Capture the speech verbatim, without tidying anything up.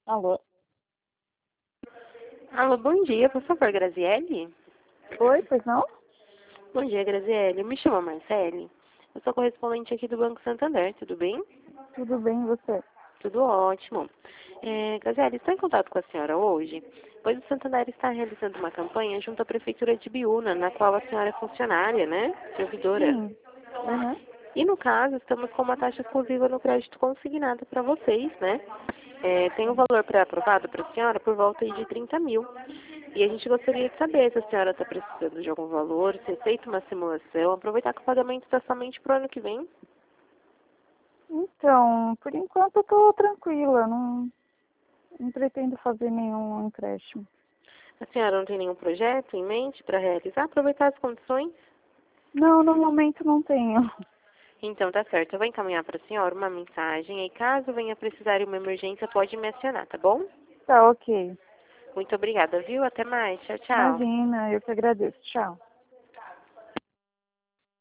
Alô? Alô, bom dia, por favor, Graziele? Oi, pois não? Bom dia, Graziele. Me chamo Marcele. Eu sou correspondente aqui do Banco Santander, tudo bem? Tudo bem, e você? Tudo ótimo. É, Graziele, estou em contato com a senhora hoje, pois o Santander está realizando uma campanha junto à Prefeitura de Biúna, na qual a senhora é funcionária, né? Servidora. Sim. Uhum. E no caso, estamos com uma taxa exclusiva no crédito consignado para vocês, né? É, tem um valor pré-aprovado para a senhora por volta aí de trinta mil. E a gente gostaria de saber se a senhora está precisando de algum valor, se aceita uma simulação, aproveitar que o pagamento está somente para o ano que vem. Então, por enquanto eu tô tranquila, não, não pretendo fazer nenhum empréstimo. A senhora não tem nenhum projeto em mente para realizar? Aproveitar as condições? Não, no momento não tenho. Então tá certo, eu vou encaminhar para a senhora uma mensagem e caso venha precisar de uma emergência, pode me acionar, tá bom? Tá, ok. Muito obrigada, viu? Até mais. Tchau, tchau. Imagina, eu que agradeço. Tchau.